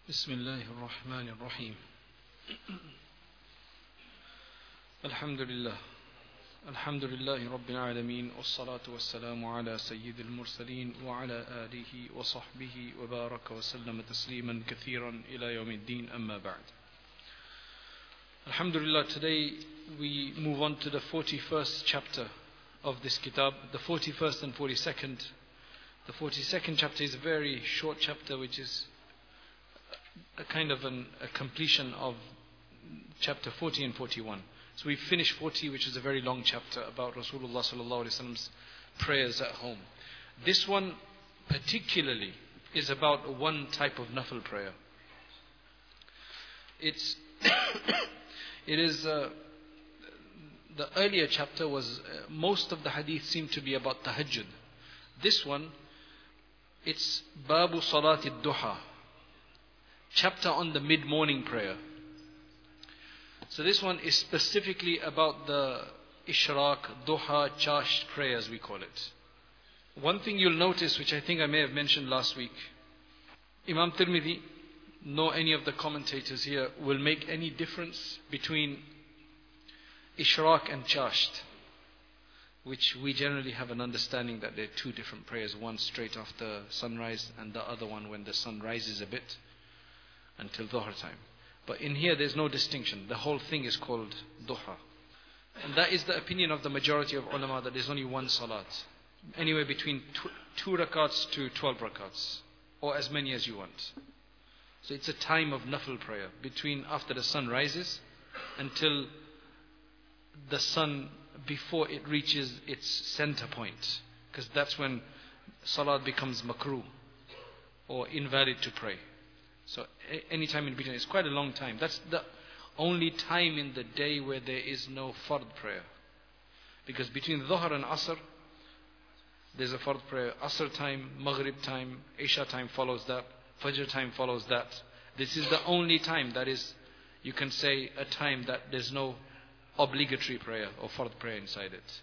بسم الله الرحمن الرحيم. الحمد لله رب العالمين، والصلاة والسلام على سيد المرسلين وعلى آله وصحبه وبارك وسلم تسليما كثيرا إلى يوم الدين. أما بعد. Alhamdulillah, today we move on to the 41st chapter of this kitab, the 41st and 42nd. The 42nd chapter is a very short chapter, which is a kind of a completion of chapter 40 and 41. So we finished 40, which is a very long chapter about Rasulullah sallallahu alaihi wasallam's prayers at home. This one particularly is about one type of nafil prayer. It is the earlier chapter was most of the hadith seemed to be about tahajjud. This one, it's Babu Salat al-Duha, chapter on the mid-morning prayer. So this one is specifically about the Ishraq, Duha, Chash prayers, we call it. One thing you'll notice, which I think I may have mentioned last week, Imam Tirmidhi, nor any of the commentators here will make any difference between Ishraq and Chasht, which we generally have an understanding that they're two different prayers, one straight after sunrise and the other one when the sun rises a bit until Dhuhr time. But in here there's no distinction. The whole thing is called Duha. And that is the opinion of the majority of ulama, that there's only one salat. Anywhere between 2 rakats to 12 rakats, or as many as you want. So it's a time of nafil prayer, between after the sun rises until the sun, before it reaches its center point. Because that's when salat becomes makruh, or invalid to pray. So any time in between, it's quite a long time. That's the only time in the day where there is no fard prayer. Because between Dhuhr and Asr, there's a fard prayer. Asr time, Maghrib time, Isha time follows that, Fajr time follows that. This is the only time that is, you can say, a time that there's no obligatory prayer or fard prayer inside it.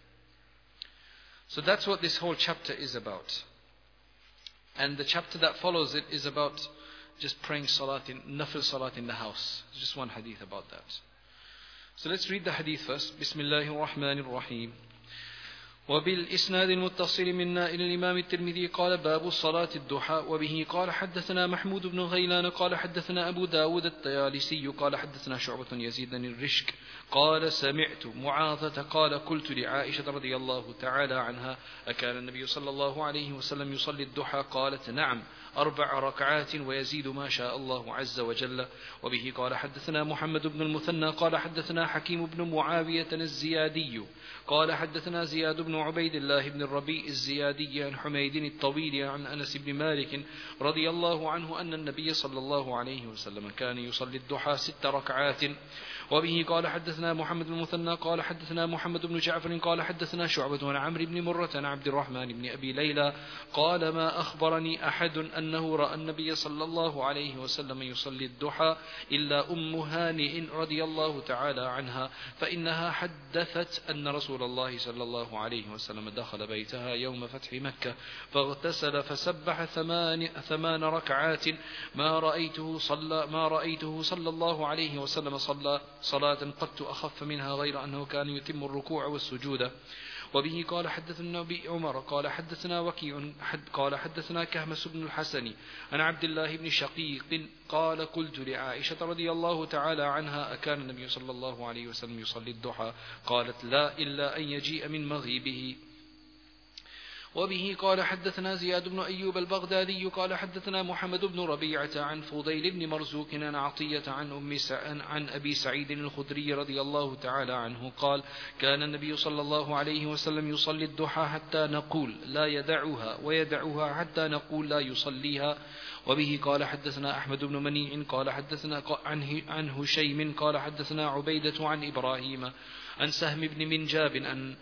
So that's what this whole chapter is about. And the chapter that follows it is about just praying nafil salat in the house. Just one hadith about that. So let's read the hadith first. Bismillahir Rahmanir Rahim. وبالإسناد المتصل منا إلى الإمام الترمذي قال باب صلاة الضحى وبه قال حدثنا محمود بن غيلان قال حدثنا أبو داود الطيالسي قال حدثنا شعبة يزيد بن الرشك قال سمعت معاذة قال قلت لعائشة رضي الله تعالى عنها أكان النبي صلى الله عليه وسلم يصلي الضحى قالت نعم 4 ركعات ويزيد ما شاء الله عز وجل. وبه قال حدثنا محمد بن المثنى قال حدثنا حكيم بن معاوية الزيادي قال حدثنا زياد بن عبيد الله بن الربيع الزيادي عن حميد الطويل عن أنس بن مالك رضي الله عنه أن النبي صلى الله عليه وسلم كان يصلي الضحى 6 ركعات. وبه قال حدثنا محمد بن المثنى قال حدثنا محمد بن جعفر قال حدثنا شعبة عن عمرو بن مرة عن عبد الرحمن بن أبي ليلى قال ما أخبرني أحد أنه رأى النبي صلى الله عليه وسلم يصلي الضحى إلا أم هانئ رضي الله تعالى عنها، فإنها حدثت أن رسول الله صلى الله عليه وسلم دخل بيتها يوم فتح مكة فاغتسل فسبح 8 ركعات ما رأيته صلى الله عليه وسلم صلى صلاة قد أخف منها غير أنه كان يتم الركوع والسجود. وبه قال حدثنا أبي عمر قال حدثنا وكيع قال حدثنا كهمس بن الحسن عن عبد الله بن شقيق قال قلت لعائشة رضي الله تعالى عنها أكان النبي صلى الله عليه وسلم يصلي الضحى قالت لا إلا أن يجيء من مغيبه. وبه قال حدثنا زياد بن أيوب البغدادي قال حدثنا محمد بن ربيعة عن فضيل بن مرزوق عن عطية عن أبي سعيد الخدري رضي الله تعالى عنه قال كان النبي صلى الله عليه وسلم يصلي الضحى حتى نقول لا يدعها ويدعها حتى نقول لا يصليها. وبه قال حدثنا أحمد بن منيع قال حدثنا عن هشيم قال حدثنا عبيدة عن إبراهيم عن سهم بن منجاب عن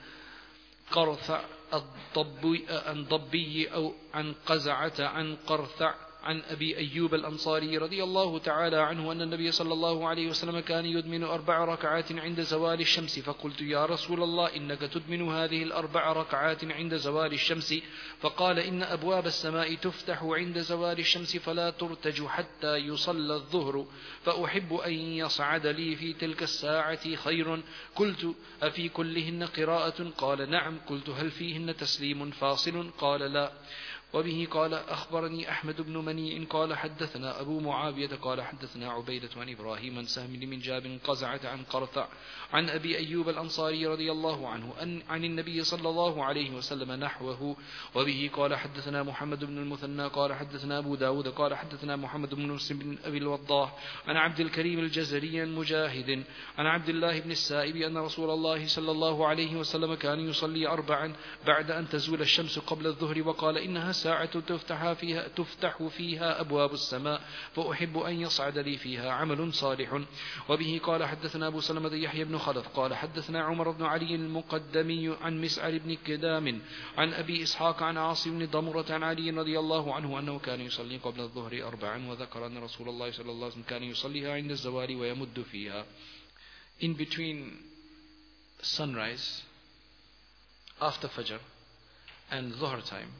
قرثع الضبي أو عن قزعة عن عن أبي أيوب الأنصاري رضي الله تعالى عنه أن النبي صلى الله عليه وسلم كان يدمن 4 ركعات عند زوال الشمس فقلت يا رسول الله إنك تدمن هذه 4 ركعات عند زوال الشمس فقال إن أبواب السماء تفتح عند زوال الشمس فلا ترتج حتى يصلى الظهر فأحب أن يصعد لي في تلك الساعة خير قلت أفي كلهن قراءة قال نعم قلت هل فيهن تسليم فاصل قال لا وبه قال أخبرني أحمد بن منيع قال حدثنا أبو معاوية قال حدثنا عبيدة عن إبراهيم عن سهم من جاب قزعة عن قرثع عن أبي أيوب الأنصاري رضي الله عنه عن النبي صلى الله عليه وسلم نحوه وبه قال حدثنا محمد بن المثنى قال حدثنا أبو داود قال حدثنا محمد بن مسلم بن أبي الوضاح عن عبد الكريم الجزري مجاهد عن عبد الله بن السائب أن رسول الله صلى الله عليه وسلم كان يصلي 4 بعد أن تزول الشمس قبل الظهر وقال إنها ساعة تفتح فيها أبواب السماء فأحب أن يصعد لي فيها عمل صالح وبه قال حدثنا أبو سلمة يحيى بن خلف قال حدثنا عمر بن علي المقدمي عن مسعر بن كدام عن أبي إسحاق عن عاصم بن ضمرة عن علي رضي الله عنه أنه كان يصلي قبل الظهر 4 وذكر أن رسول الله صلى الله عليه وسلم كان يصليها عند الزوال ويمد فيها. In between sunrise after Fajr and Dhuhr time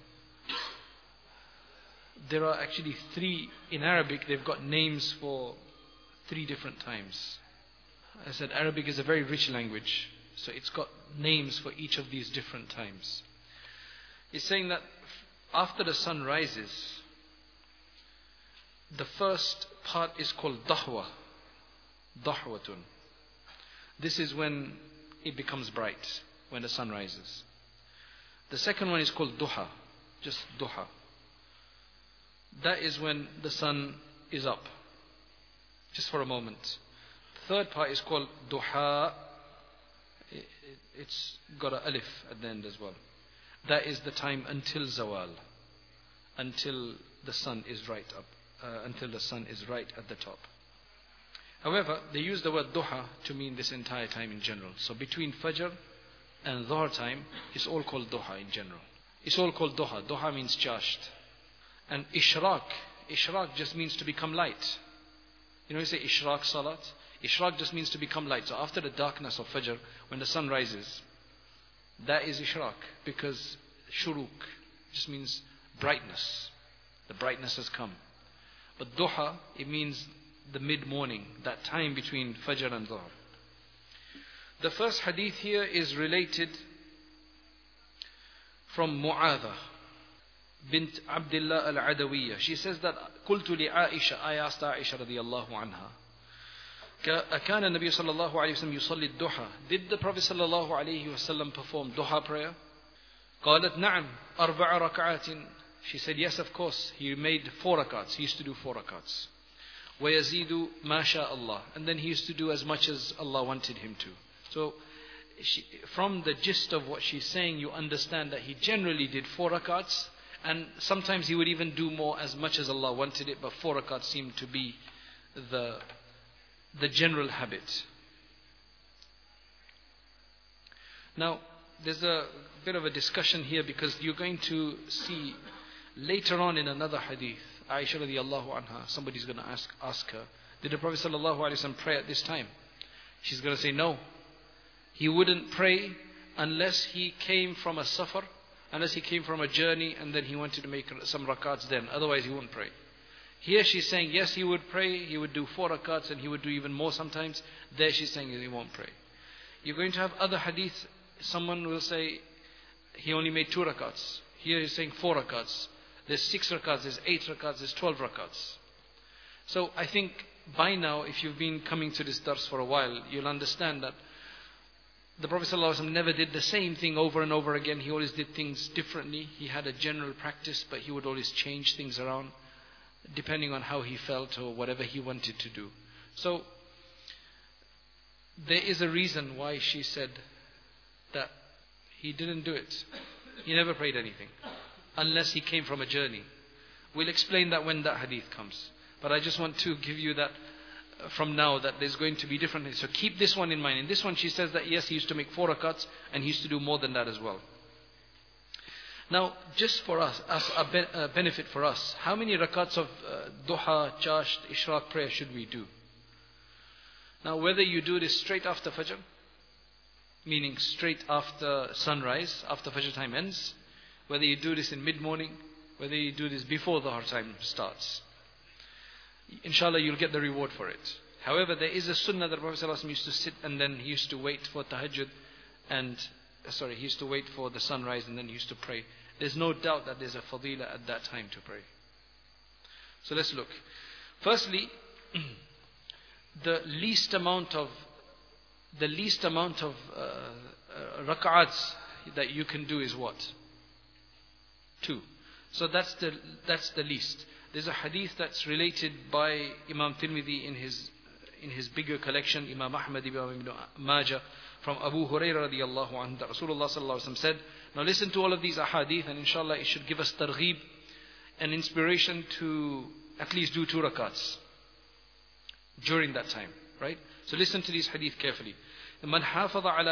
there are actually 3, in Arabic they've got names for 3 different times. I said Arabic is a very rich language, so it's got names for each of these different times. It's saying that after the sun rises, the first part is called Dahwa, Dahwatun. This is when it becomes bright, when the sun rises. The second one is called Duha, just Duha. That is when the sun is up, just for a moment. The third part is called Duha. It's got an alif at the end as well. That is the time until Zawal, until the sun is right up, until the sun is right at the top. However, they use the word Duha to mean this entire time in general. So between Fajr and Dhuhr time, it's all called Duha in general. It's all called Duha. Duha means charged. And Ishraq just means to become light. You know, you say Ishraq Salat. Ishraq just means to become light. So after the darkness of Fajr, when the sun rises, that is Ishraq. Because Shuruq just means brightness. The brightness has come. But Duha, it means the mid-morning, that time between Fajr and Dhuhr. The first hadith here is related from Mu'adha bint Abdullah al-Adawiyya. She says that قلت لعائشة, I asked Aisha رضي الله عنها, كان النبي صلى الله عليه وسلم يصلي الضحى. Did the Prophet صلى الله عليه وسلم perform duha prayer? قالت نعم 4 ركعات. She said yes, of course. He made 4 rakats. He used to do 4 rakats. ويزيد ما شاء الله. And then he used to do as much as Allah wanted him to. So from the gist of what she's saying, you understand that he generally did 4 rakats. And sometimes he would even do more as much as Allah wanted it, but 4 rakats seemed to be the general habit. Now, there's a bit of a discussion here because you're going to see later on in another hadith, Aisha radiallahu anha, somebody's going to ask her, did the Prophet sallallahu alaihi wasallam pray at this time? She's going to say no. He wouldn't pray unless he came from a safar, unless he came from a journey and then he wanted to make some rakats then. Otherwise he wouldn't pray. Here she's saying yes, he would pray, he would do 4 rakats and he would do even more sometimes. There she's saying he won't pray. You're going to have other hadith, someone will say he only made 2 rakats. Here he's saying 4 rakats. There's 6 rakats, there's 8 rakats, there's 12 rakats. So I think by now, if you've been coming to this dars for a while, you'll understand that the Prophet ﷺ never did the same thing over and over again. He always did things differently. He had a general practice, but he would always change things around depending on how he felt or whatever he wanted to do. So there is a reason why she said that he didn't do it. He never prayed anything unless he came from a journey. We'll explain that when that hadith comes. But I just want to give you that from now, that there's going to be different things. So keep this one in mind. In this one she says that yes, he used to make 4 rakats and he used to do more than that as well. Now, just for us, as a benefit for us, how many rakats of duha, chasht, ishraq prayer should we do? Now, whether you do this straight after Fajr, meaning straight after sunrise, after Fajr time ends, whether you do this in mid-morning, whether you do this before the Dhuhr time starts, inshallah you'll get the reward for it. However, there is a sunnah that Prophet ﷺ used to sit and then he used to wait for tahajjud he used to wait for the sunrise and then he used to pray. There's no doubt that there's a fadila at that time to pray. So let's look. Firstly, the least amount of rak'ats that you can do is what? 2. So that's the least. There's a hadith that's related by Imam Tirmidhi in his bigger collection, Imam Ahmad ibn Majah, from Abu Hurairah radiyallahu anhu, that Rasulullah sallallahu alaihi wasallam said. Now listen to all of these ahadith, and inshallah it should give us targheeb and inspiration to at least do 2 rakats during that time, right? So listen to these hadith carefully. من حافظ على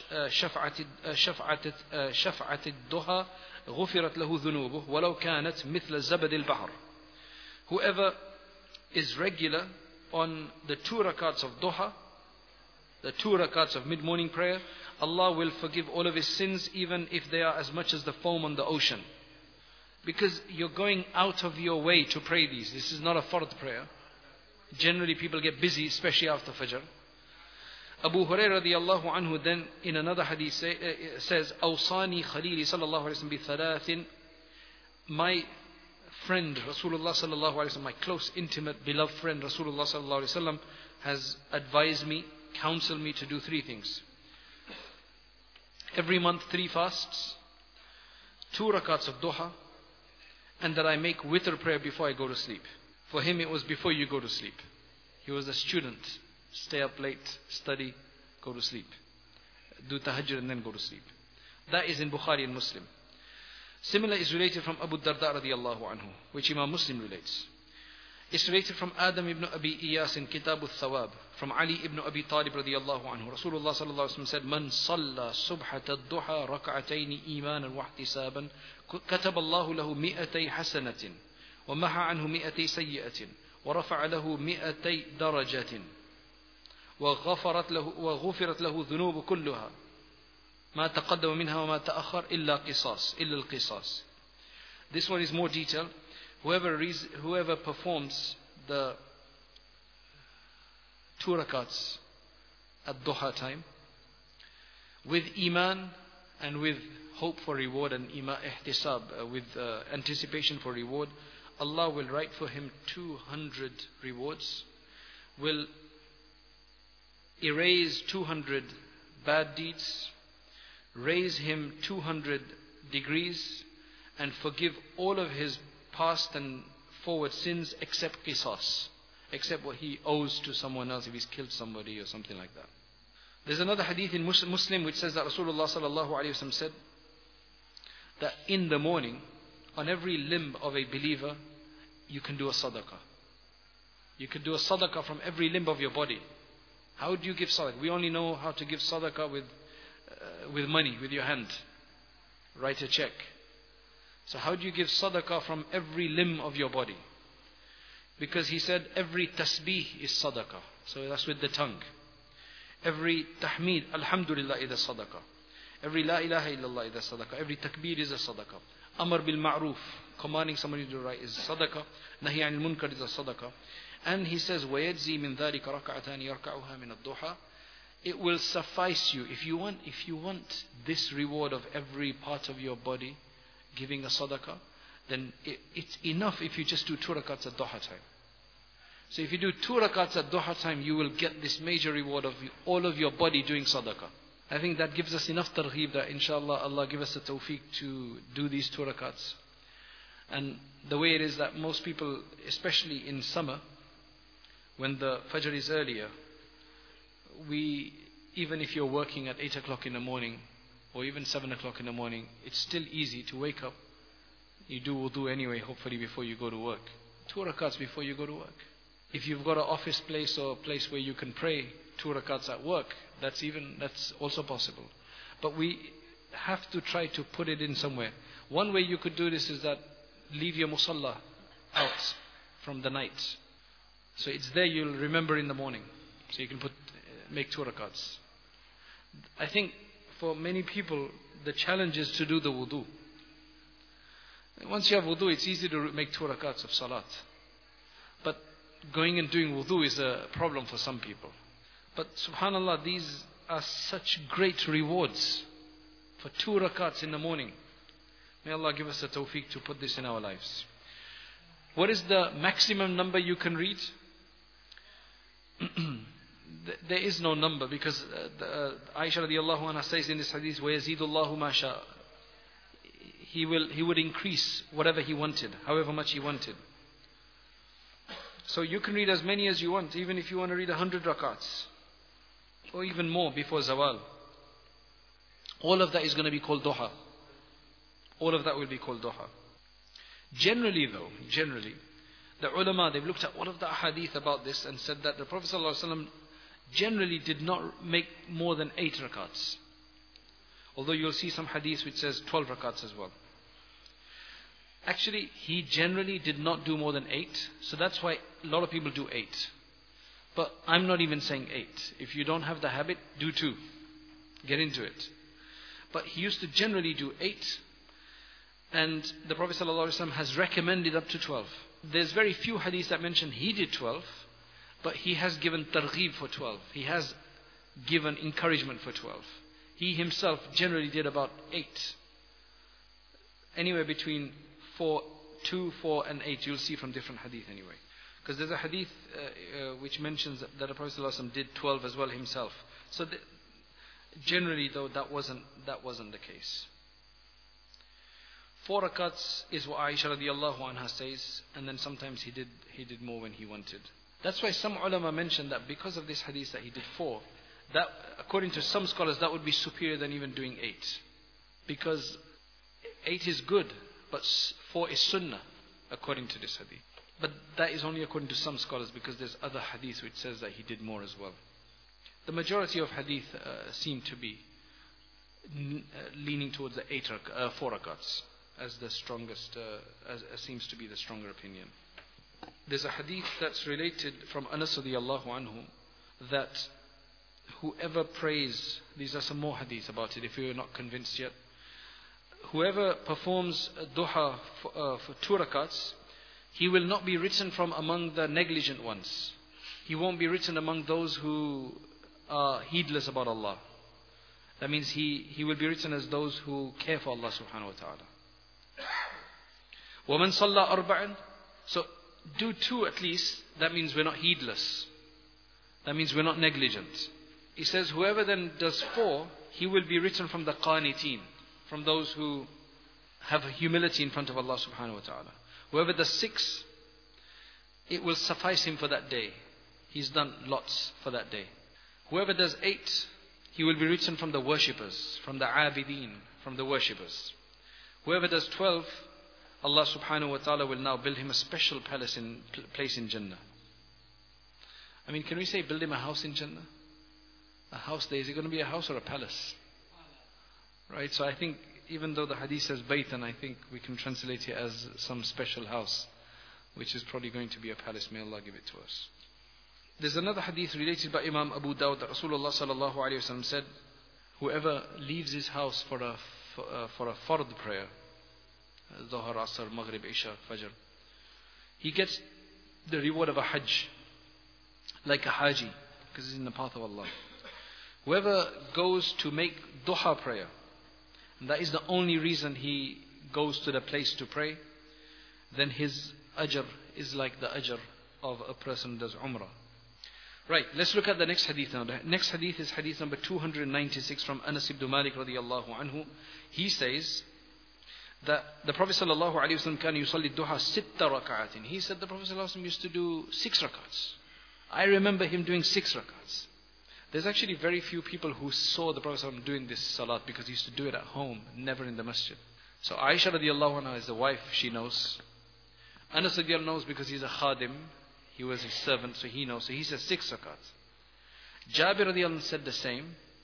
شفعة الضحى غفرت له ذنوبه ولو كانت مثل زبد البحر. Whoever is regular on the 2 rakats of duha, the 2 rakats of mid-morning prayer, Allah will forgive all of his sins, even if they are as much as the foam on the ocean. Because you're going out of your way to pray these. This is not a fard prayer. Generally people get busy, especially after Fajr. Abu Hurairah radiyallahu anhu then in another hadith says, Awsani Khalili sallallahu alayhi wa sallam bi 3. My friend Rasulullah sallallahu alayhi wa sallam, my close, intimate, beloved friend Rasulullah sallallahu alayhi wa sallam has advised me, counseled me to do 3 things. Every month 3 fasts, 2 rakats of duha, and that I make witr prayer before I go to sleep. For him it was before you go to sleep. He was a student. Stay up late, study, go to sleep. Do tahajjud and then go to sleep. That is in Bukhari and Muslim. Similar is related from Abu Darda radiyallahu anhu, which Imam Muslim relates. It's related from Adam ibn Abi Iyas in Kitab al-Thawab, from Ali ibn Abi Talib radiyallahu anhu. Rasulullah sallallahu alaihi wasallam said, Man salla subhat al-duha rak'atayn imanan wa ihtisaban, katab Allahu lahu 100 hasanatin, wa maha anhu 100 sayyi'atin, wa rafa'a lahu 100 darajatin. وغفرت له ذنوب كلها ما تقدم منها وما تأخر إلا القصاص. This one is more detailed. Whoever performs the 2 rakats at duha time with iman and with hope for reward and ihtisab, with anticipation for reward, Allah will write for him 200 rewards, will erase 200 bad deeds, raise him 200 degrees, and forgive all of his past and forward sins except qisas, except what he owes to someone else if he's killed somebody or something like that. There's another hadith in Muslim which says that Rasulullah sallallahu alaihi wasallam said that in the morning, on every limb of a believer, you can do a sadaqah. You can do a sadaqah from every limb of your body. How do you give sadaqah? We only know how to give sadaqah with money, with your hand. Write a check. So how do you give sadaqah from every limb of your body? Because he said every tasbih is sadaqah. So that's with the tongue. Every tahmeed, alhamdulillah, is a sadaqah. Every la ilaha illallah is a sadaqah. Every takbir is a sadaqah. Amr bil ma'roof, commanding somebody to do right, is a sadaqah. Nahi anil munkar is a sadaqah. And he says, وَيَجْزِي مِنْ ذَلِكَ رَكَعَتَانِ يَرْكَعُهَا مِنَ الضُّحَى. It will suffice you. If you want this reward of every part of your body, giving a sadaqah, then it's enough if you just do 2 rakats at duha time. So if you do 2 rakats at duha time, you will get this major reward of all of your body doing sadaqah. I think that gives us enough targheeb that inshallah Allah give us the tawfiq to do these 2 rakats. And the way it is that most people, especially in summer, when the Fajr is earlier, even if you're working at 8 o'clock in the morning or even 7 o'clock in the morning, it's still easy to wake up. You do wudu anyway, hopefully before you go to work. 2 rakats before you go to work. If you've got an office place or a place where you can pray 2 rakats at work, that's also possible. But have to try to put it in somewhere. One way you could do this is that leave your musalla out from the night. So it's there, you'll remember in the morning. So you can make 2 rakats. I think for many people, the challenge is to do the wudu. Once you have wudu, it's easy to make 2 rakats of salat. But going and doing wudu is a problem for some people. But subhanallah, these are such great rewards for 2 rakats in the morning. May Allah give us the tawfiq to put this in our lives. What is the maximum number you can read? There is no number, because Aisha radiallahu anha says in this hadith, وَيَزِيدُ اللَّهُ مَا شَاءَ. He would increase whatever He wanted, however much He wanted. So you can read as many as you want, even if you want to read 100 rakats, or even more before zawal. All of that is going to be called duha. All of that will be called duha. Generally, the ulama, they've looked at all of the ahadith about this and said that the Prophet ﷺ generally did not make more than 8 rakats. Although you'll see some hadith which says 12 rakats as well. Actually, he generally did not do more than 8. So that's why a lot of people do 8. But I'm not even saying 8. If you don't have the habit, do 2. Get into it. But he used to generally do 8. And the Prophet ﷺ has recommended up to 12. There's very few hadiths that mention he did 12. But he has given targheeb for 12. He has given encouragement for 12. He himself generally did about 8. Anywhere between 2, 4 and 8. You'll see from different hadith anyway. Because there's a hadith which mentions that the Prophet ﷺ did 12 as well himself. So generally though, that wasn't the case. 4 rakats is what Aisha radiallahu anha says, and then sometimes he did more when he wanted. That's why some ulama mentioned that because of this hadith that he did 4, that according to some scholars that would be superior than even doing 8. Because 8 is good, but 4 is sunnah according to this hadith. But that is only according to some scholars, because there's other hadith which says that he did more as well. The majority of hadith seem to be leaning towards the 4 rakats as the strongest, as seems to be the stronger opinion. There's a hadith that's related from Anas radiallahu anhu that whoever prays, these are some more hadiths about it if you're not convinced yet. Whoever performs duha for 2 rakats, he will not be written from among the negligent ones. He won't be written among those who are heedless about Allah. That means he will be written as those who care for Allah subhanahu wa ta'ala. وَمَنْ صَلَّى أَرْبَعًا. So do 2 at least. That means we're not heedless. That means we're not negligent. He says whoever then does 4, he will be written from the qaniteen, from those who have humility in front of Allah subhanahu wa ta'ala. Whoever does 6, it will suffice him for that day. He's done lots for that day. Whoever does 8, he will be written from the worshippers, from the abideen, from the worshippers. Whoever does 12, Allah subhanahu wa ta'ala will now build him a special place in Jannah. I mean, can we say build him a house in Jannah? A house there, is it going to be a house or a palace? Right, so I think even though the hadith says baytan, I think we can translate it as some special house, which is probably going to be a palace. May Allah give it to us. There's another hadith related by Imam Abu Dawud that Rasulullah sallallahu alayhi wa sallam said, whoever leaves his house for a fard prayer, Dhuhr, Asr, Maghrib, Isha, Fajr, he gets the reward of a hajj, like a haji, because he's in the path of Allah. Whoever goes to make duha prayer, and that is the only reason he goes to the place to pray, then his ajr is like the ajr of a person who does umrah. Right, let's look at the next hadith now. The next hadith is hadith number 296 from Anas ibn Malik radiallahu anhu. He says that the Prophet sallallahu alayhi wa sallam kan yusalli duha 6 rak'atin. He said the Prophet sallallahu alayhi wa sallam used to do 6 rak'ats. I remember him doing 6 rak'ats. There's actually very few people who saw the Prophet sallallahu alayhi wa sallam doing this salat, because he used to do it at home, never in the masjid. So Aisha radiallahu anha is the wife, she knows. Anas radiallahu knows because he's a khadim. He was his servant, so he knows. So he says 6 rakats. Jabir radiallahu said the same.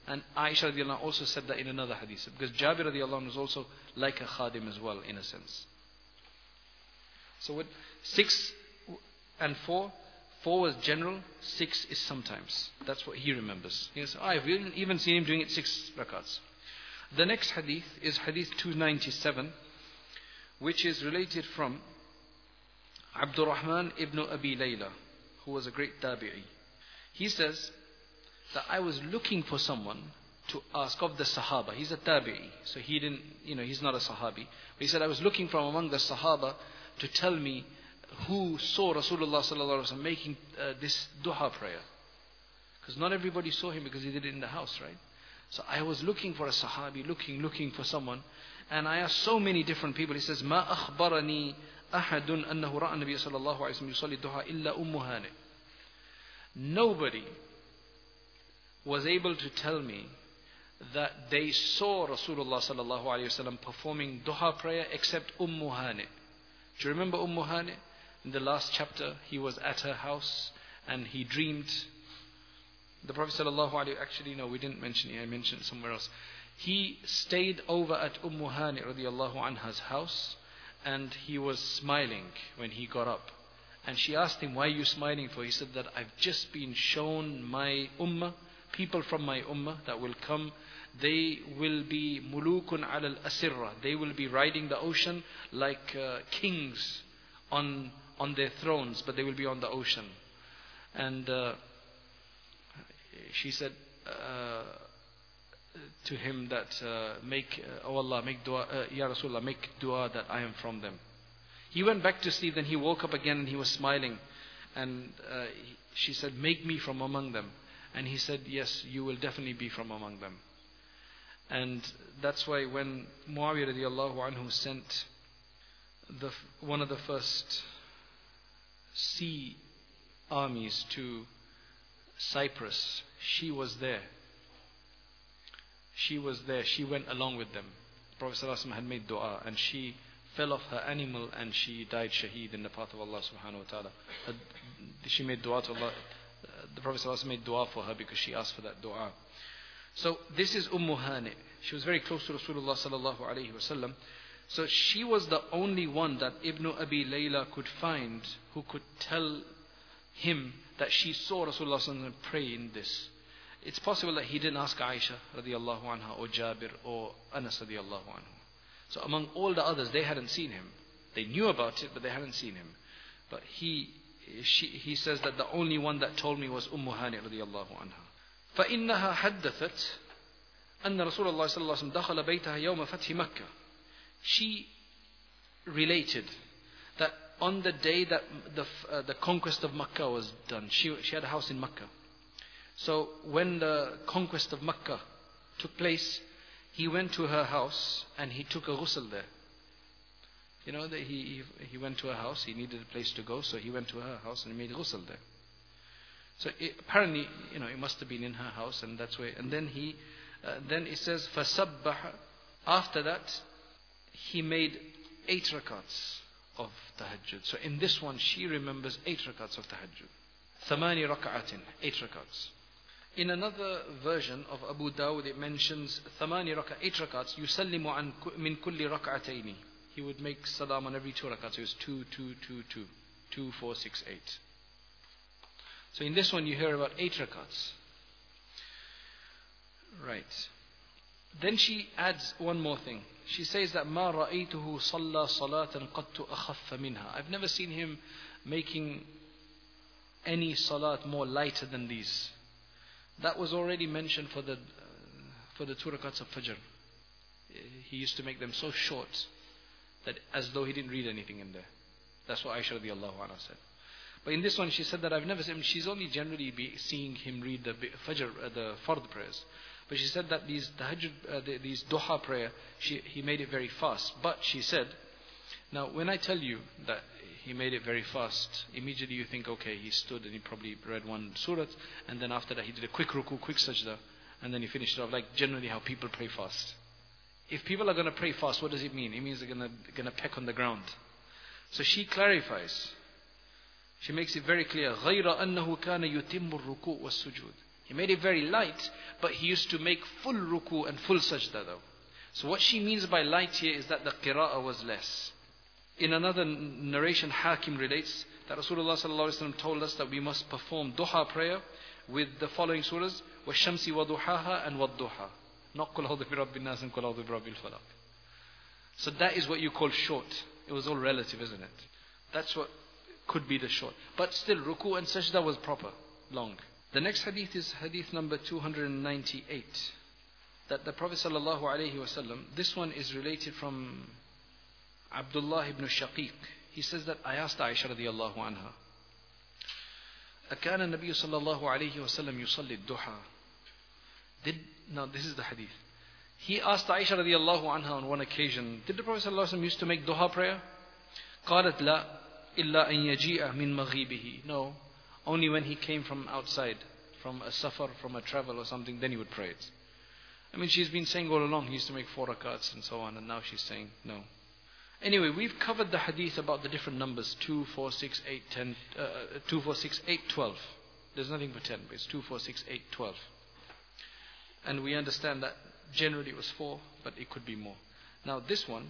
And Aisha radiallahu anha also said that in another hadith. Because Jabir radiallahu anhu was also like a khadim as well, in a sense. So with 6 and 4, 4 was general, 6 is sometimes. That's what he remembers. He says, I've even seen him doing it 6 rakats. The next hadith is hadith 297, which is related from Abdurrahman ibn Abi Layla, who was a great tabi'i. He says that I was looking for someone to ask of the Sahaba. He's a tabi'i, so he didn't, he's not a Sahabi. But he said, I was looking from among the Sahaba to tell me who saw Rasulullah sallallahu alaihi wasallam making this duha prayer. Because not everybody saw him because he did it in the house, right? So I was looking for a Sahabi, looking for someone. And I asked so many different people. He says, ما أخبرني أحد أنه رأى النبي صلى الله عليه وسلم يصلي الضحى إلا أم هانئ. Nobody was able to tell me that they saw Rasulullah sallallahu alaihi wasallam performing duha prayer except Hani. Do you remember Hani? In the last chapter, he was at her house and he dreamed. The Prophet sallallahu alaihi wasallam, actually no, we didn't mention it. I mentioned it somewhere else. He stayed over at Hani radiallahu anha's house, and he was smiling when he got up. And she asked him, why are you smiling for? He said that I've just been shown my ummah, people from my ummah that will come. They will be mulukun ala al-asirra. They will be riding the ocean like kings on their thrones, but they will be on the ocean. And she said to him that, oh Allah, make dua, Ya Rasulullah, make dua that I am from them. He went back to sleep, then he woke up again and he was smiling. And she said, make me from among them. And he said, yes, you will definitely be from among them. And that's why when Muawiyah radiallahu anhu sent one of the first sea armies to Cyprus, she was there. She was there. She went along with them. Prophet ﷺ had made dua, and she fell off her animal and she died shaheed in the path of Allah subhanahu wa ta'ala. She made dua to Allah. The Prophet ﷺ made dua for her because she asked for that dua. So this is Hani. She was very close to Rasulullah sallallahu alayhi wasallam. So she was the only one that Ibn Abi Layla could find who could tell him that she saw Rasulullah sallallahu alayhi wasallam pray in this. It's possible that he didn't ask Aisha radiallahu anha or Jabir or Anas radiallahu anhu. So among all the others, they hadn't seen him. They knew about it, but they hadn't seen him. But he says that the only one that told me was Hani radiallahu anha. فإنها حدثت أن رسول الله صلى الله عليه وسلم دخل بيتها يوم فتح مكة. She related that on the day that the conquest of Makkah was done, she had a house in Makkah. So when the conquest of Makkah took place, he went to her house and he took a ghusl there. He went to her house, he needed a place to go, so he went to her house and he made ghusl there. So apparently, it must have been in her house, and that's where. And then then it says, فَسَبَّحَ. After that, he made 8 rakats of tahajjud. So in this one, she remembers 8 rakats of tahajjud. ثَمَانِ رَكَعَةٍ 8 rakats. In another version of Abu Dawud, it mentions 8 rakats. يُسَلِّمُ مِنْ كُلِّ رَكَعَتَيْنِ. He would make salam on every 2 rakats. So it was 2, 2, 2, 2. 2, 4, 6, 8. So in this one you hear about 8 rakats. Right. Then she adds one more thing. She says that مَا رَأَيْتُهُ صَلَّى صَلَاةً قَدْتُ أَخَفَّ مِنْهَا. I've never seen him making any salat more lighter than these. That was already mentioned for the 2 rakats of Fajr. He used to make them so short that as though he didn't read anything in there. That's what Aisha radiallahu anha said. But in this one, she said that I've never seen him. She's only generally seeing him read the Fajr, the Fard prayers. But she said that these tahajjud, these duha prayer, he made it very fast. But she said, now when I tell you that he made it very fast, immediately you think, okay, he stood and he probably read one surah, and then after that he did a quick ruku, quick sajda, and then he finished it off, like generally how people pray fast. If people are going to pray fast, what does it mean? It means they're going to peck on the ground. So she clarifies. She makes it very clear. غَيْرَ أَنَّهُ كَانَ يُتِمُّ الرُّكُوء وَالسُّجُودِ. He made it very light, but he used to make full ruku and full sajda though. So what she means by light here is that the qira'ah was less. In another narration, Hakim relates that Rasulullah ﷺ told us that we must perform duha prayer with the following surahs: وَالشَّمْسِ وَضُحَاهَا and وَالضُّحَى. Not قُلْ أَعُوذُ بِرَبِّ النَّاسِ and قُلْ أَعُوذُ بِرَبِّ الْفَلَقِ. So that is what you call short. It was all relative, isn't it? That's what could be the short. But still, ruku and sajda was proper, long. The next hadith is hadith number 298. That the Prophet ﷺ, this one is related from Abdullah ibn Shaqiq. He says that I asked Aisha radiallahu anha, أكان النبي صلى الله عليه وسلم يصلي الضحى. Now this is the hadith. He asked Aisha radiallahu anha on one occasion, did the Prophet ﷺ used to make duha prayer? قالت لا إلا أن يجيء من مغيبه. No, only when he came from outside, from a safar, from a travel or something, then he would pray it. I mean, she's been saying all along he used to make 4 rakats and so on, and now she's saying no. Anyway, we've covered the hadith about the different numbers: 2, 4, 6, 8, 10, 2, 4, 6, 8, 12. There's nothing for 10, but it's 2, 4, 6, 8, 12. And we understand that generally it was 4, but it could be more. Now this one,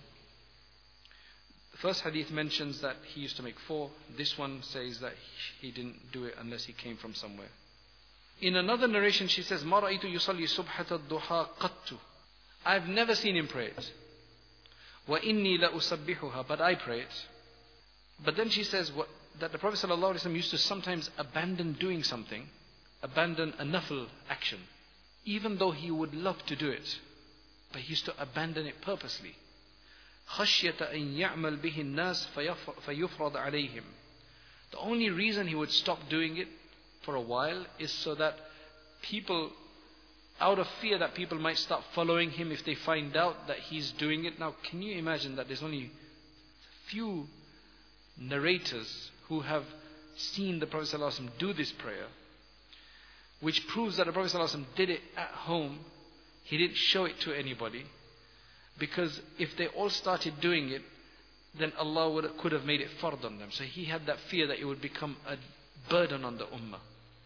the first hadith mentions that he used to make 4. This one says that he didn't do it unless he came from somewhere. In another narration she says, مَا رَأَيْتُ يُصَلِّي سُبْحَةَ الضُّحَى قَطُّ. I've never seen him pray it. وَإِنِّي لَأُسَبِّحُهَا. But I pray it. But then she says that the Prophet ﷺ used to sometimes abandon doing something, abandon a nafil action, even though he would love to do it. But he used to abandon it purposely. خَشْيَةَ أَن يَعْمَلْ بِهِ النَّاسِ فَيُفْرَضَ عَلَيْهِمْ. The only reason he would stop doing it for a while is so that people, out of fear that people might start following him if they find out that he's doing it. Now can you imagine that there's only few narrators who have seen the Prophet ﷺ do this prayer, which proves that the Prophet ﷺ did it at home. He didn't show it to anybody, because if they all started doing it, then Allah could have made it fard on them. So he had that fear that it would become a burden on the ummah.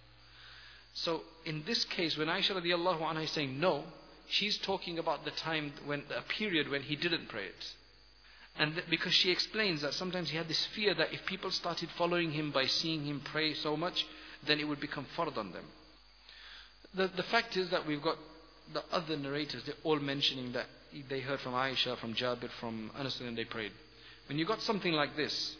So in this case, when Aisha radiallahu anha is saying no, she's talking about the time when, a period when he didn't pray it. And because she explains that sometimes he had this fear that if people started following him by seeing him pray so much, then it would become fard on them. The fact is that we've got the other narrators, they're all mentioning that they heard from Aisha, from Jabir, from Anas, and they prayed. When you got something like this,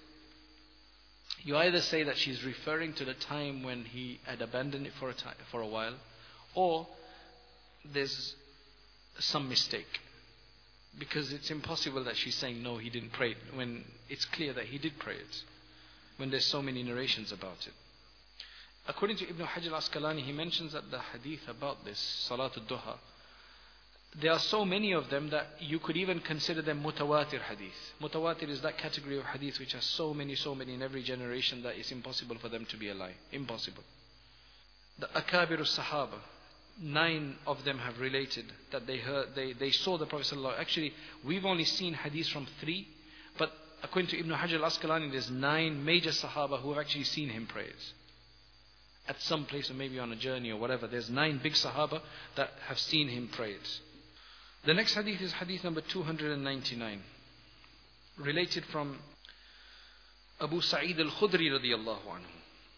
you either say that she's referring to the time when he had abandoned it for a while, or there's some mistake. Because it's impossible that she's saying no, he didn't pray it, when it's clear that he did pray it, when there's so many narrations about it. According to Ibn Hajar al-Asqalani, he mentions that the hadith about this, Salatul Duha, there are so many of them that you could even consider them mutawatir hadith. Mutawatir is that category of hadith which has so many in every generation that it's impossible for them to be a lie. Impossible. The Akabir al-Sahaba, 9 of them have related that they saw the Prophet ﷺ. Actually, we've only seen hadith from 3, but according to Ibn Hajar al-Asqalani, there's 9 major Sahaba who have actually seen him pray at some place, or maybe on a journey or whatever. There's 9 big Sahaba that have seen him pray it. The next hadith is hadith number 299, related from Abu Sa'id al-Khudri radiyallahu anhu.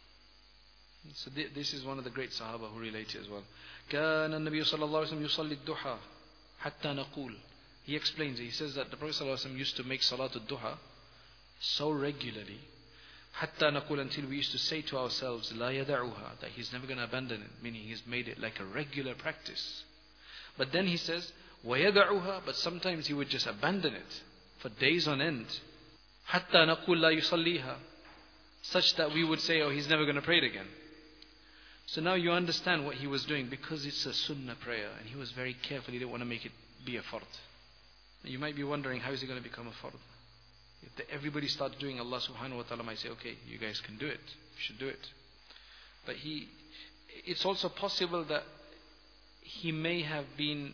So this is one of the great Sahaba who relate as well. كان النبي صلى الله عليه وسلم يصلي الضحى حتى نقول. He explains it. He says that the Prophet صلى الله عليه وسلم used to make Salatul Duha so regularly, حتى نقول, until we used to say to ourselves, لا يدعوها, that he's never going to abandon it, meaning he's made it like a regular practice. But then he says, وَيَدَعُهَا, but sometimes he would just abandon it for days on end. حَتَّى نَقُولْ لَا يُصَلِّيهَا, such that we would say, oh, he's never going to pray it again. So now you understand what he was doing, because it's a sunnah prayer, and he was very careful. He didn't want to make it be a fard. You might be wondering, how is it going to become a fard? If everybody starts doing, Allah subhanahu wa ta'ala might say, okay, you guys can do it, you should do it. But it's also possible that he may have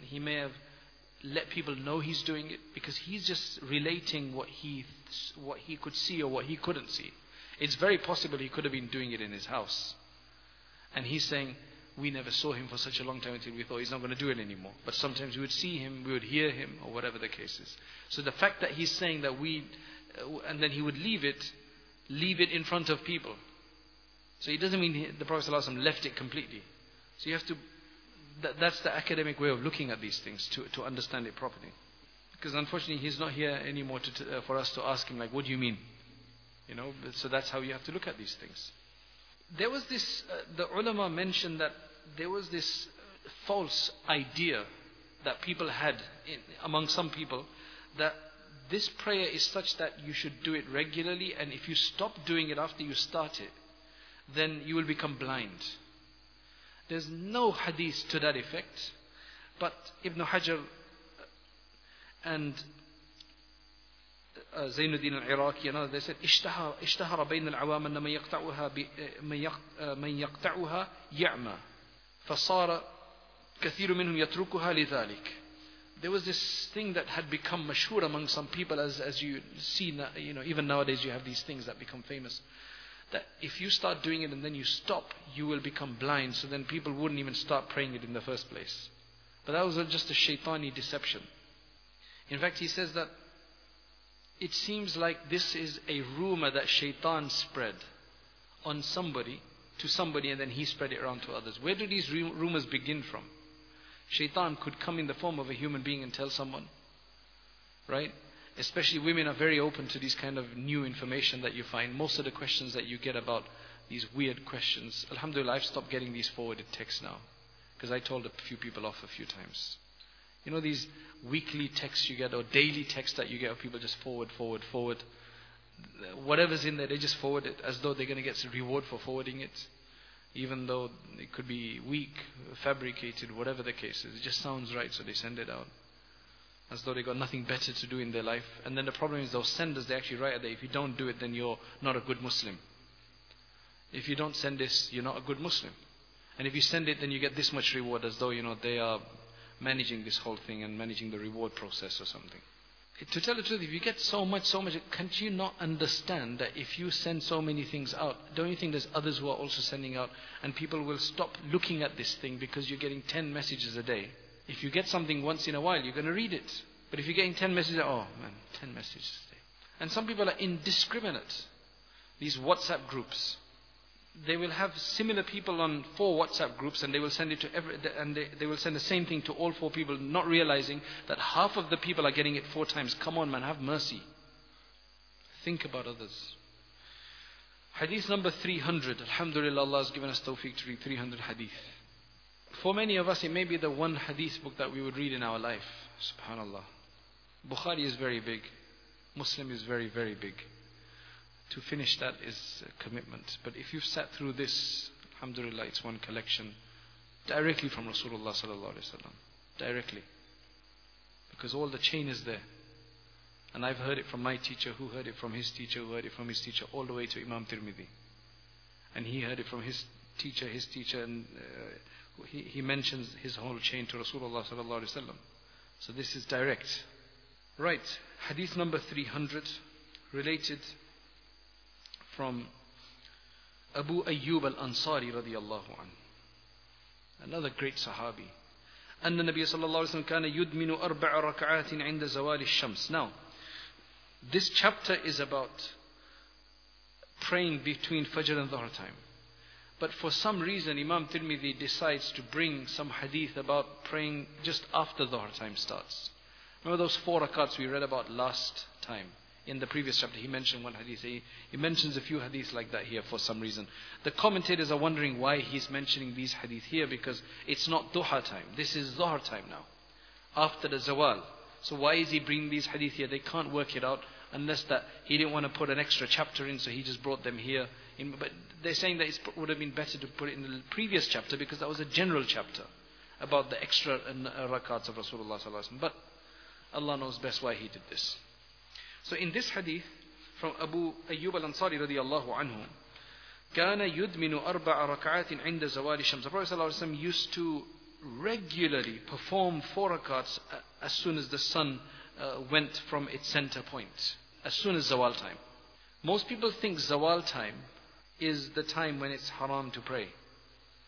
let people know he's doing it, because he's just relating what he could see or what he couldn't see. It's very possible he could have been doing it in his house, and he's saying, we never saw him for such a long time until we thought he's not going to do it anymore. But sometimes we would see him, we would hear him, or whatever the case is. So the fact that he's saying that and then he would leave it in front of people. So it doesn't mean the Prophet ﷺ left it completely. So you have to, that's the academic way of looking at these things, to understand it properly. Because unfortunately he's not here anymore for us to ask him, like, what do you mean? So that's how you have to look at these things. There was this, the ulama mentioned that there was this false idea that people had among some people, that this prayer is such that you should do it regularly, and if you stop doing it after you start it, then you will become blind. There's no hadith to that effect, but Ibn Hajar and Zainuddin al-Iraqi, they said, اشتهر بين العوام أن من يقطعها يعمى فصار كثير منهم يتركها لذلك. There was this thing that had become mashhur among some people, as you see, even nowadays you have these things that become famous, that if you start doing it and then you stop, you will become blind, so then people wouldn't even start praying it in the first place. But that was just a shaitani deception. In fact, he says that it seems like this is a rumor that shaitan spread on somebody, to somebody, and then he spread it around to others. Where do these rumors begin from? Shaitan could come in the form of a human being and tell someone, right? Especially women are very open to these kind of new information that you find. Most of the questions that you get about these weird questions, alhamdulillah, I've stopped getting these forwarded texts now, because I told a few people off a few times. These weekly texts you get, or daily texts that you get of people just forward. Whatever's in there, they just forward it as though they're going to get some reward for forwarding it. Even though it could be weak, fabricated, whatever the case is. It just sounds right, so they send it out. As though they got nothing better to do in their life. And then the problem is those senders, they actually write that if you don't do it, then you're not a good Muslim. If you don't send this, you're not a good Muslim. And if you send it, then you get this much reward, as though they are managing this whole thing and managing the reward process or something. To tell the truth, if you get so much, can't you not understand that if you send so many things out, don't you think there's others who are also sending out, and people will stop looking at this thing because you're getting 10 messages a day? If you get something once in a while, you're going to read it. But if you're getting 10 messages, 10 messages a day. And some people are indiscriminate. These WhatsApp groups, they will have similar people on 4 WhatsApp groups, and they will send it to they will send the same thing to all 4 people, not realizing that half of the people are getting it 4 times. Come on, man, have mercy. Think about others. Hadith number 300. Alhamdulillah, Allah has given us tawfiq to read 300 hadith. For many of us, it may be the one hadith book that we would read in our life. Subhanallah. Bukhari is very big. Muslim is very, very big. To finish that is a commitment. But if you've sat through this, alhamdulillah, it's one collection directly from Rasulullah sallallahu alaihi wasallam. Directly. Because all the chain is there. And I've heard it from my teacher, who heard it from his teacher, who heard it from his teacher, all the way to Imam Tirmidhi. And he heard it from his teacher, and he mentions his whole chain to Rasulullah sallallahu alaihi wasallam. So this is direct. Right. Hadith number 300, related from Abu Ayyub al-Ansari radiyallahu anhu, another great Sahabi. أن النبي صلى الله عليه وسلم كان يدمن 4 ركعات عند زوال الشمس. Now, this chapter is about praying between Fajr and Dhuhr time. But for some reason, Imam Tirmidhi decides to bring some hadith about praying just after Dhuhr time starts. Remember those 4 rakats we read about last time? In the previous chapter, he mentioned one hadith. He mentions a few hadiths like that here for some reason. The commentators are wondering why he's mentioning these hadith here, because it's not duha time. This is dhuhr time now, after the zawal. So why is he bringing these hadith here? They can't work it out, unless that he didn't want to put an extra chapter in, so he just brought them here. But they're saying that it would have been better to put it in the previous chapter, because that was a general chapter about the extra rakats of Rasulullah sallallahu alaihi wasallam. But Allah knows best why he did this. So in this hadith from Abu Ayyub al-Ansari radiyallahu anhu, كان يدمن 4 ركعات عند زوال الشمس. The Prophet sallallahu alaihi wasallam used to regularly perform 4 rakats as soon as the sun went from its center point, as soon as zawal time. Most people think zawal time is the time when it's haram to pray.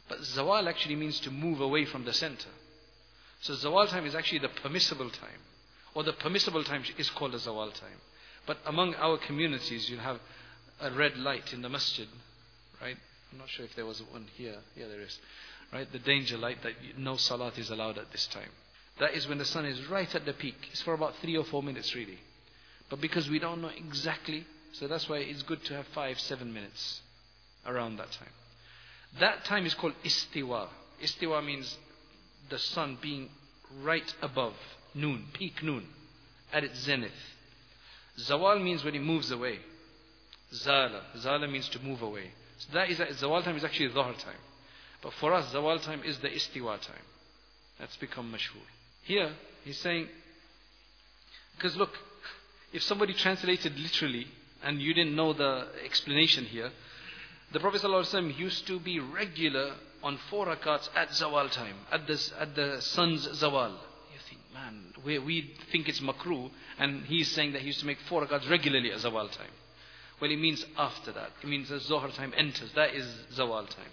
But zawal actually means to move away from the center. So zawal time is actually the permissible time. Or the permissible time is called a zawal time. But among our communities, you'll have a red light in the masjid, right? I'm not sure if there was one here. Yeah, there is. Right? The danger light that no salat is allowed at this time. That is when the sun is right at the peak. It's for about 3 or 4 minutes really. But because we don't know exactly, so that's why it's good to have 5-7 minutes around that time. That time is called istiwa. Istiwa means the sun being right above noon, peak noon, at its zenith. Zawal means when it moves away. Zala. Zala means to move away. So that is, zawal time is actually dhuhr time. But for us, zawal time is the istiwa time. That's become mashhur. Here, he's saying, because look, if somebody translated literally, and you didn't know the explanation here, the Prophet ﷺ used to be regular on 4 rakats at zawal time, at the sun's zawal. You think, man, we think it's makruh, and he's saying that he used to make 4 rakats regularly at zawal time. Well, it means after that. It means the Zohar time enters. That is zawal time.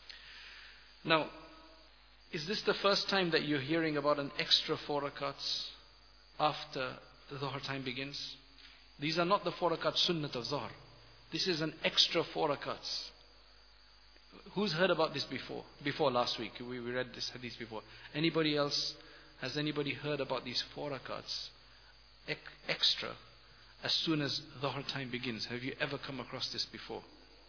Now, is this the first time that you're hearing about an extra 4 rakats after the Zohar time begins? These are not the 4 rakats sunnat of Zohar. This is an extra 4 rakats. Who's heard about this before? Before last week, we read this hadith before. Anybody else? Has anybody heard about these 4 rakats extra as soon as Dhuhr time begins? Have you ever come across this before?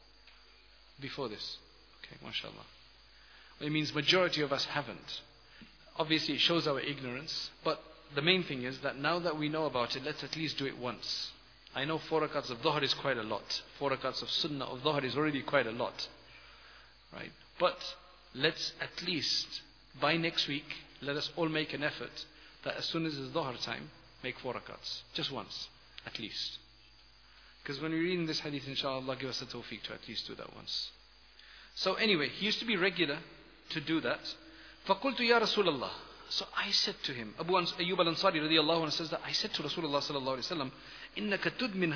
Before this? Okay, mashallah. It means majority of us haven't. Obviously it shows our ignorance, but the main thing is that now that we know about it, let's at least do it once. I know 4 rakats of Dhuhr is quite a lot. 4 rakats of Sunnah of Dhuhr is already quite a lot. Right? But let's at least, by next week, let us all make an effort that as soon as it's Dhuhr time, make 4 rakats. Just once, at least. Because when we're reading this hadith, inshallah, give us the tawfiq to at least do that once. So anyway, he used to be regular to do that. فَقُلْتُ يَا رَسُولَ اللَّهِ. So I said to him, Abu Ayyub al-Ansari radiallahu anhu says that I said to Rasulullah sallallahu alayhi wa sallam, إِنَّكَ تُدْمِنْ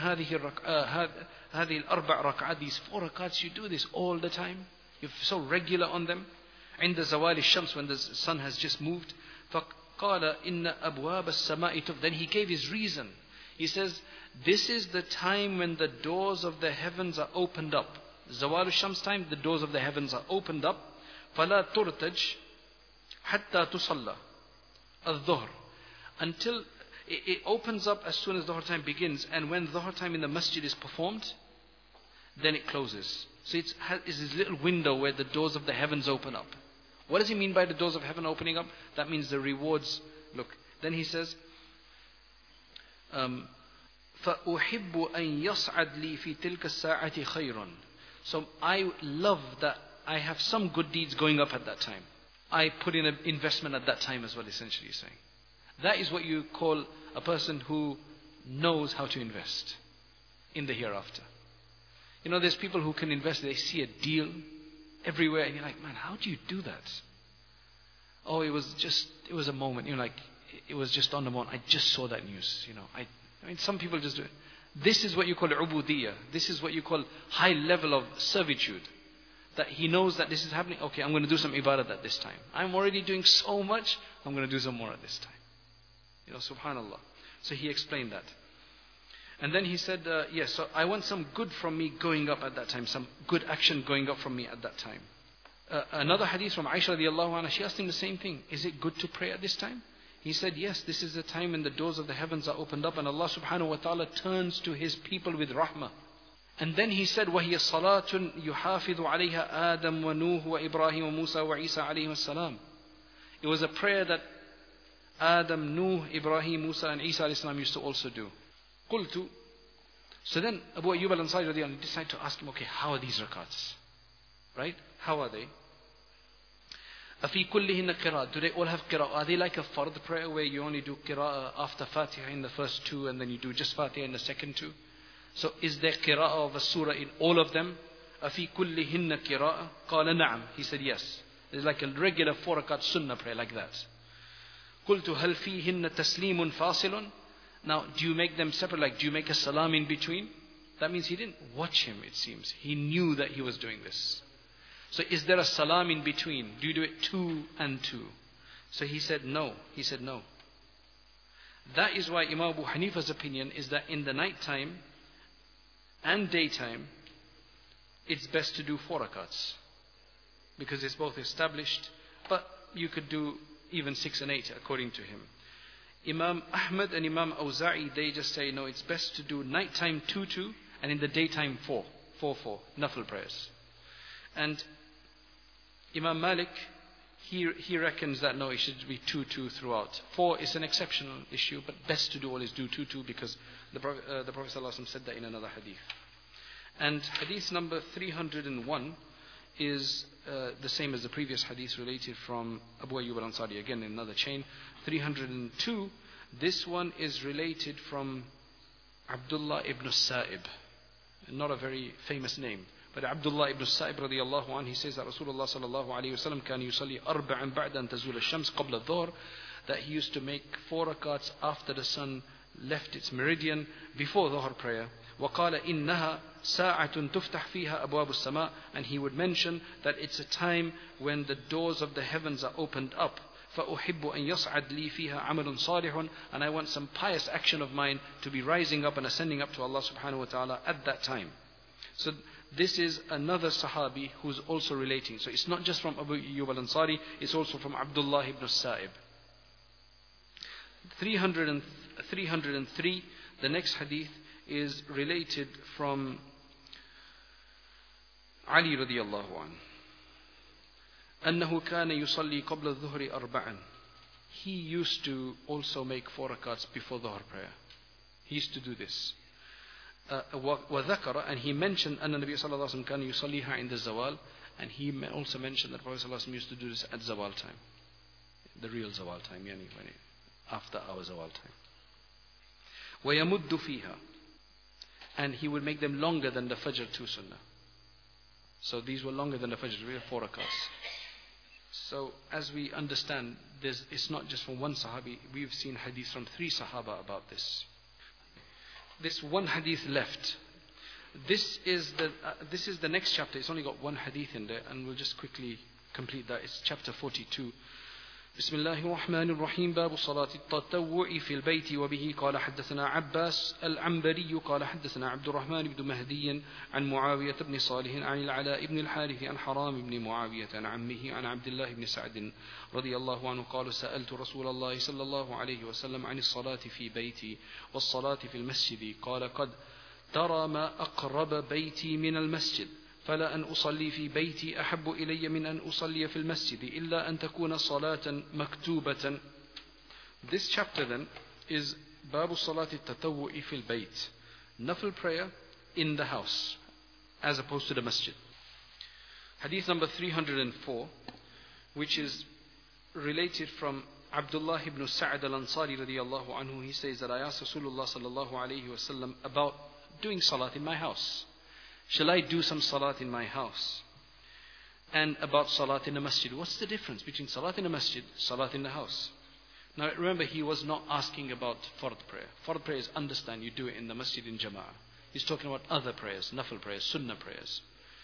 هَذِهِ الْأَرْبَعْ رَكْعَةِ. These 4 rakats, you do this all the time. You're so regular on them. عند زوال الشمس, when the sun has just moved. فَقَالَ إِنَّ أَبْوَابَ السَّمَاءِ تُفْتَحُ. Then he gave his reason. He says, this is the time when the doors of the heavens are opened up. Zawal al-Shams time, the doors of the heavens are opened up. فَلَا تُرْتَجْ حَتَّى تُصَلَّى الظُّهْرِ. Until it opens up as soon as Dhuhr time begins, and when Dhuhr time in the masjid is performed, then it closes. So it's this little window where the doors of the heavens open up. What does he mean by the doors of heaven opening up? That means the rewards. Look, then he says, فَأُحِبُّ أَن يَصْعَدْ لِي فِي تِلْكَ السَّاعَةِ خَيْرٌ. So I love that I have some good deeds going up at that time. I put in an investment at that time as well, essentially saying. That is what you call a person who knows how to invest in the hereafter. You know, there's people who can invest, they see a deal everywhere, and you're like, man, how do you do that? Oh, it was a moment, you know, like, it was just on the moment, I just saw that news, you know. I mean, some people just do it. This is what you call ubudiyah. This is what you call high level of servitude. That he knows that this is happening. Okay, I'm going to do some ibadah at this time. I'm already doing so much, I'm going to do some more at this time. You know, subhanallah. So he explained that. And then he said, yes, so I want some good from me going up at that time. Some good action going up from me at that time. Another hadith from Aisha radiallahu anha, she asked him the same thing. Is it good to pray at this time? He said, yes, this is the time when the doors of the heavens are opened up and Allah subhanahu wa ta'ala turns to His people with rahmah. And then he said, وَهِيَ صَلَاةٌ يُحَافِظُ عَلَيْهَا آدَمْ وَنُوهُ وَإِبْرَاهِيمُ وَمُوسَى وَعِيسَى عَلَيْهِمُ السَّلَامُ. It was a prayer that Adam, Nuh, Ibrahim, Musa and Isa alayhi salam used to also do. قُلْتُ. So then Abu Ayyub al-Ansari radiallahu anhu decided to ask him, okay, how are these rakats? Right? How are they? أَفِي كُلِّهِنَّ قِرَاءَ. Do they all have qira'ah? Are they like a fard prayer where you only do qira'ah after Fatiha in the first 2 and then you do just Fatiha in the second 2? So is there qira'ah of a surah in all of them? أَفِي كُلِّهِنَّ قِرَاءَ. قَالَ نَعَمْ. He said yes. It's like a regular 4 rakat sunnah prayer like that. قُلْتُ هَلْ فِيهِنَّ تَسْلِيمٌ فَاصِلٌ. Now, do you make them separate? Like, do you make a salam in between? That means he didn't watch him, it seems. He knew that he was doing this. So is there a salam in between? Do you do it 2 and 2? So he said no. He said no. That is why Imam Abu Hanifa's opinion is that in the night time and daytime, it's best to do 4 rakats. Because it's both established, but you could do even 6 and 8 according to him. Imam Ahmad and Imam Awza'i, they just say no, it's best to do nighttime 2-2 and in the daytime 4-4 nafil prayers. And Imam Malik, he reckons that no, it should be 2-2 throughout. 4 is an exceptional issue, but best to do always do 2-2 because the Prophet ﷺ said that in another hadith. And hadith number 301 is the same as the previous hadith related from Abu Ayyub al-Ansari, again in another chain. 302, this one is related from Abdullah ibn Sa'ib, not a very famous name, but Abdullah ibn Sa'ib radiyallahu anhu, he says that Rasulullah sallallahu alayhi wa sallam كان يصلي أربعا بعد أن تزول الشمس قبل الظهر, that he used to make 4 rakats after the sun left its meridian, before Dhuhr prayer. وقال إنها ساعة تفتح فيها أبواب السماء, and he would mention that it's a time when the doors of the heavens are opened up. فأحب أن يصعد لي فيها عمل صالح, and I want some pious action of mine to be rising up and ascending up to Allah subhanahu wa ta'ala at that time. So this is another Sahabi who's also relating. So it's not just from Abu Ayyub al-Ansari, it's also from Abdullah ibn Sa'ib. 303, the next hadith is related from Ali radiyallahu anhu. أنه كان يصلي قبل الظهر أربعا. He used to also make 4 rakats before Dhuhr prayer. He used to do this. وذكر, and he mentioned أن النبي صلى الله عليه وسلم كان يصليها عند الزوال, and he also mentioned that Prophet صلى الله عليه وسلم used to do this at Zawal time, the real Zawal time, yani after our Zawal time. ويمد فيها, and he would make them longer than the Fajr 2 Sunnah. So these were longer than the Fajr, we have 4 rakats. So as we understand, it's not just from one Sahabi, we've seen hadith from 3 Sahaba about this. This one hadith left. This is the next chapter. It's only got 1 hadith in there, and we'll just quickly complete that. It's chapter 42. بسم الله الرحمن الرحيم. باب صلاة التطوع في البيت. وبه قال حدثنا عباس العنبري قال حدثنا عبد الرحمن بن مهدي عن معاوية بن صالح عن العلاء بن الحارث عن حرام بن معاوية عن عمه عن عبد الله بن سعد رضي الله عنه قال سألت رسول الله صلى الله عليه وسلم عن الصلاة في بيتي والصلاة في المسجد قال قد ترى ما أقرب بيتي من المسجد فلا أن أصلي في بيتي أحب إلي من أن أصلي في المسجد إلا أن تكون صلاة مكتوبة. This chapter then is باب صلاة التطوع في البيت, nafil prayer in the house as opposed to the masjid. Hadith number 304, which is related from Abdullah ibn Sa'ad al-Ansari radiyallahu anhu. He says that I asked Rasulullah sallallahu alayhi wa sallam about doing salat in my house. Shall I do some salat in my house? And about salat in the masjid. What's the difference between salat in the masjid, salat in the house? Now remember, he was not asking about fard prayer. Fard prayer is understand, you do it in the masjid in jama'ah. He's talking about other prayers, nafil prayers, sunnah prayers.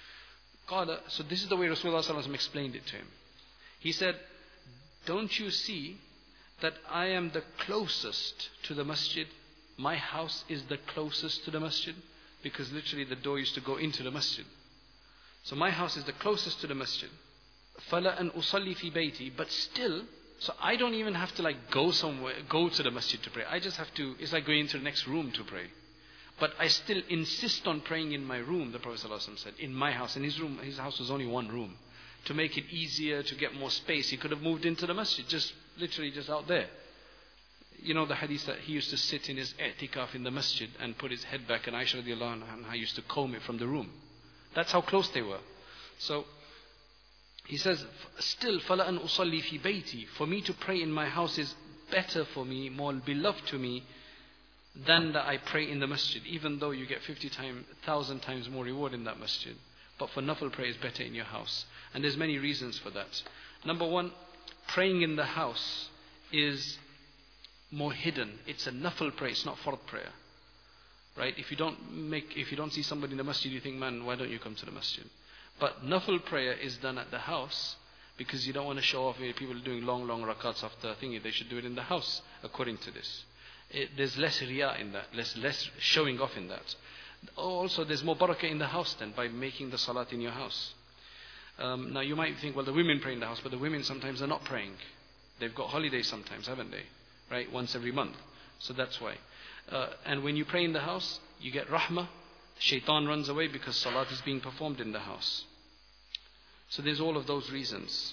So this is the way Rasulullah sallallahu alaihi wasallam explained it to him. He said, don't you see that I am the closest to the masjid? My house is the closest to the masjid. Because literally the door used to go into the masjid. So my house is the closest to the masjid. فَلَا أَنْ أُصَلِّي فِي بَيْتِي. But still, so I don't even have to go somewhere, go to the masjid to pray. I just have to, it's like going into the next room to pray. But I still insist on praying in my room, the Prophet ﷺ said, in my house. In his room, his house was only 1 room. To make it easier, to get more space, he could have moved into the masjid, literally just out there. You know the hadith that he used to sit in his i'tikaf in the masjid and put his head back, and Aisha radiallahu anha used to comb it from the room. That's how close they were. So he says, still, فَلَا أَنْ أُصَلِّي فِي بَيْتِي. For me to pray in my house is better for me, more beloved to me, than that I pray in the masjid. Even though you get 1,000 times more reward in that masjid. But for nafil prayer is better in your house. And there's many reasons for that. Number 1, praying in the house is more hidden. It's a nafil prayer, it's not fard prayer. Right? If you don't see somebody in the masjid, you think, man, why don't you come to the masjid? But nafil prayer is done at the house because you don't want to show off. People doing long rakats after thingy. They should do it in the house according to this. There's less riyā in that, less showing off in that. Also, there's more barakah in the house then by making the salat in your house. Now you might think, well, the women pray in the house, but the women sometimes are not praying. They've got holidays sometimes, haven't they? Right, once every month. So that's why. And when you pray in the house, you get rahmah. Shaitan runs away because salat is being performed in the house. So there's all of those reasons.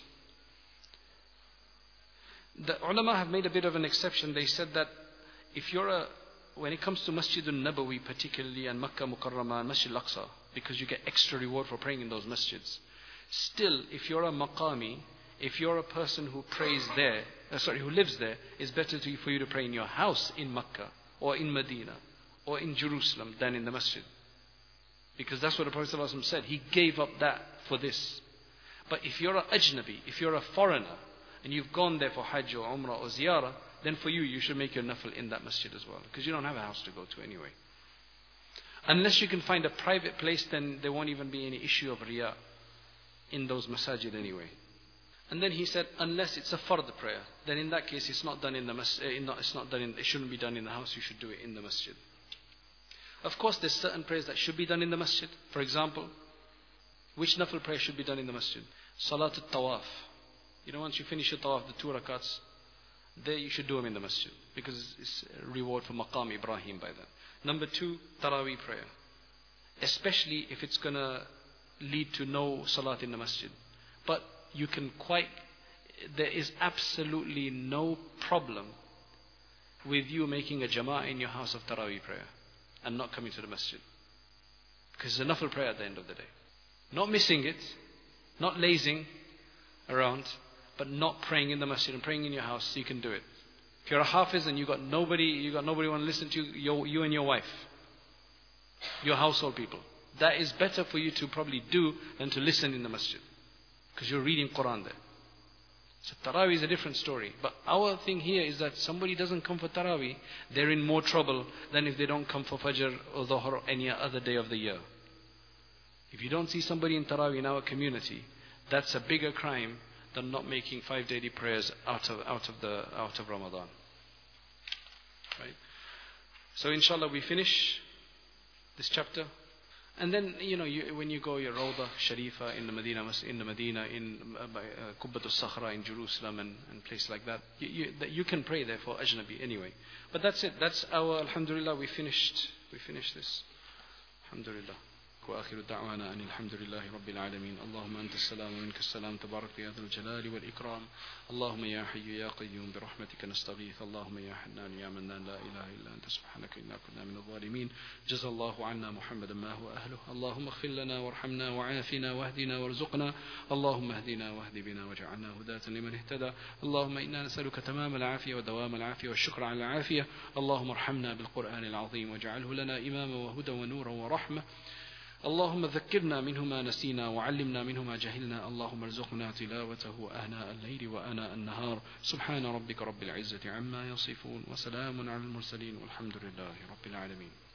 The ulama have made a bit of an exception. They said that when it comes to Masjid al-Nabawi particularly, and Makkah Mukarramah and Masjid al-Aqsa, because you get extra reward for praying in those masjids. Still, if you're a maqami, if you're a person who prays there, who lives there, it's better for you to pray in your house in Makkah or in Medina or in Jerusalem than in the masjid. Because that's what the Prophet ﷺ said. He gave up that for this. But if you're an ajnabi, if you're a foreigner, and you've gone there for hajj or umrah or ziyarah, then for you should make your nafil in that masjid as well. Because you don't have a house to go to anyway. Unless you can find a private place, then there won't even be any issue of riyā in those masajid anyway. And then he said, unless it's a fard prayer, then in that case it's not done in the it shouldn't be done in the house, you should do it in the masjid. Of course, there's certain prayers that should be done in the masjid. For example, which nafil prayer should be done in the masjid? Salat al-tawaf. Once you finish your tawaf, the 2 rakats, there you should do them in the masjid, because it's a reward for maqam Ibrahim by that. Number 2, Taraweeh prayer. Especially if it's going to lead to no salat in the masjid. But there is absolutely no problem with you making a jama'ah in your house of Taraweeh prayer and not coming to the masjid. Because it's a nafil prayer at the end of the day. Not missing it, not lazing around, but not praying in the masjid and praying in your house, you can do it. If you're a hafiz and you got nobody want to listen to you and your wife, your household people, that is better for you to probably do than to listen in the masjid, because you're reading Quran there. So Taraweeh is a different story. But our thing here is that somebody doesn't come for Taraweeh, they're in more trouble than if they don't come for Fajr or Dhuhr or any other day of the year. If you don't see somebody in Taraweeh in our community, that's a bigger crime than not making 5 daily prayers out of Ramadan. Right? So inshallah we finish this chapter. And then, when you go your Rawdah Sharifa in the Medina, in Qubbat al-Sakhra in Jerusalem and places like that, you can pray there for ajnabi anyway. But that's it. That's our, alhamdulillah, we finished this. Alhamdulillah. وآخر دعوانا أن الحمد لله رب العالمين اللهم أنت السلام ومنك السلام تبارك يا ذا الجلال والإكرام اللهم يا حي يا قيوم برحمتك نستغيث اللهم يا حنان يا منان لا إله إلا أنت سبحانك إنا كنا من الظالمين جزا الله عنا محمدا ما هو أهله اللهم اغفر لنا وارحمنا وعافنا واهدنا وارزقنا اللهم اهدنا واهد بنا واجعلنا هداة لمن اهتدى اللهم إنا نسألك تمام العافية ودوام العافية والشكر على العافية اللهم ارحمنا بالقرآن العظيم واجعله لنا إماما وهدى ونورا ورحمة اللهم ذكرنا منه ما نسينا وعلمنا منه ما جهلنا اللهم ارزقنا تلاوته آناء الليل وآناء النهار سبحان ربك رب العزة عما يصفون وسلام على المرسلين والحمد لله رب العالمين.